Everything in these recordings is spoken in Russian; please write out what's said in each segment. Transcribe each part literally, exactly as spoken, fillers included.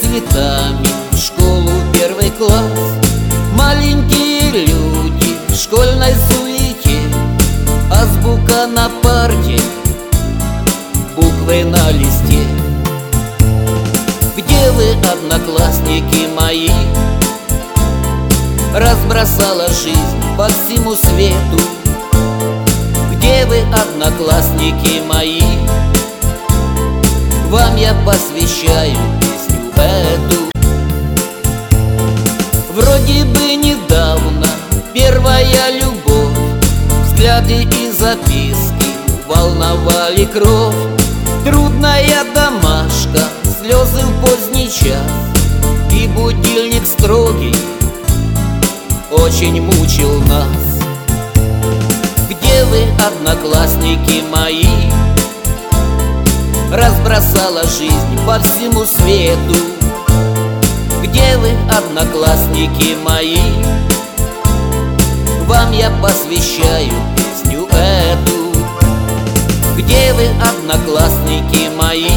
цветами в школу первый класс. Маленькие люди в школьной суете, азбука на парте, буквы на листе. Где вы, одноклассники мои? Разбросала жизнь по всему свету. Где вы, одноклассники мои? Вам я посвящаю песню эту. Вроде бы недавно первая любовь, взгляды и записки волновали кровь. Трудная домашка, слезы в поздний час, и будильник строгий очень мучил нас. Где вы, одноклассники мои? Разбросала жизнь по всему свету. Где вы, одноклассники мои? Вам я посвящаю песню эту. Где вы, одноклассники мои?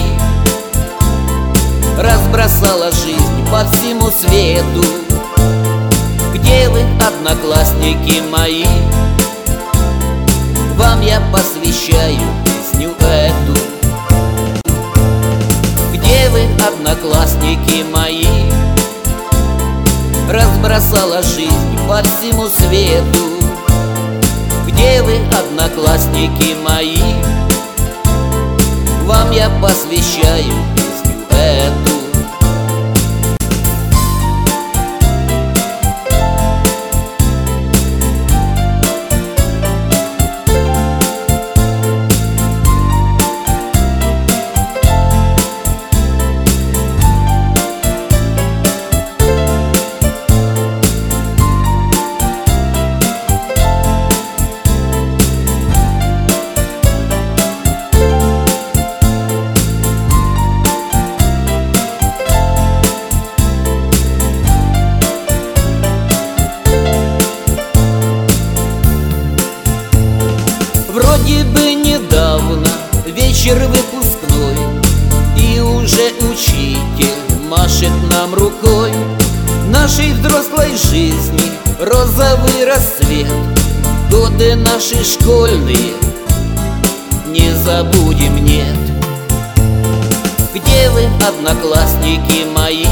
Разбросала жизнь по всему свету. Где вы, одноклассники мои? Вам я посвящаю песню эту. Где вы, одноклассники мои? Разбросала жизнь по всему свету. Где вы, одноклассники мои? Вам я посвящаю песню эту. Вроде бы недавно вечер выпускной, и уже учитель машет нам рукой. Нашей взрослой жизни розовый рассвет, годы наши школьные не забудем, нет. Где вы, одноклассники мои?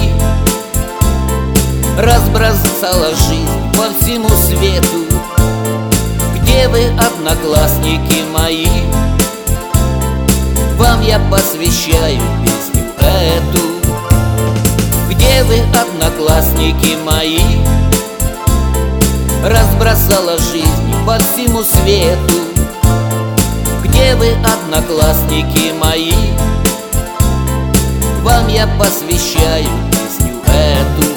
Разбросала жизнь по всему свету. Где вы, одноклассники мои? Вам я посвящаю песню эту. Где вы, одноклассники мои? Разбросала жизнь по всему свету. Где вы, одноклассники мои? Вам я посвящаю песню эту.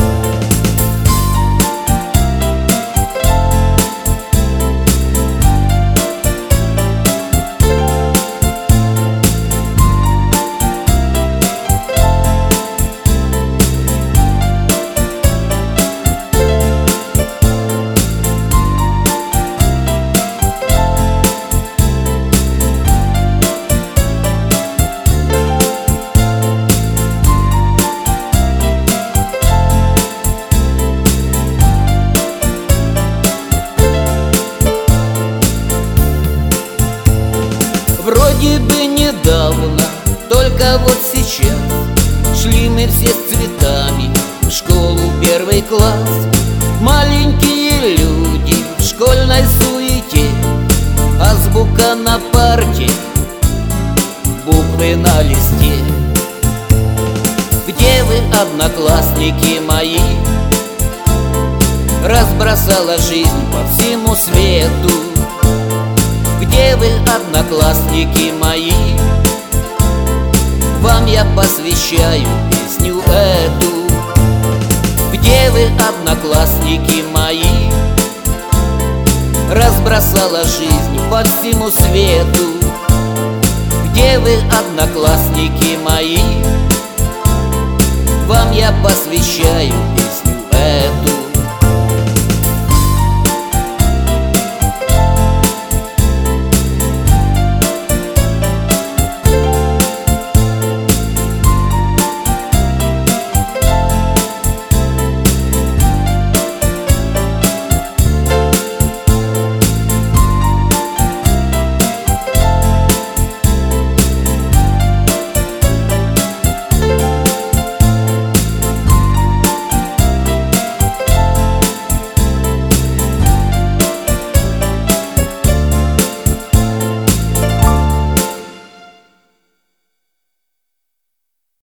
Вроде бы недавно, только вот сейчас шли мы все с цветами в школу первый класс. Маленькие люди в школьной суете, азбука на парте, буквы на листе. Где вы, одноклассники мои? Разбросала жизнь по всему свету. Где вы, одноклассники мои? Вам я посвящаю песню эту. Где вы, одноклассники мои? Разбросала жизнь по всему свету. Где вы, одноклассники мои? Вам я посвящаю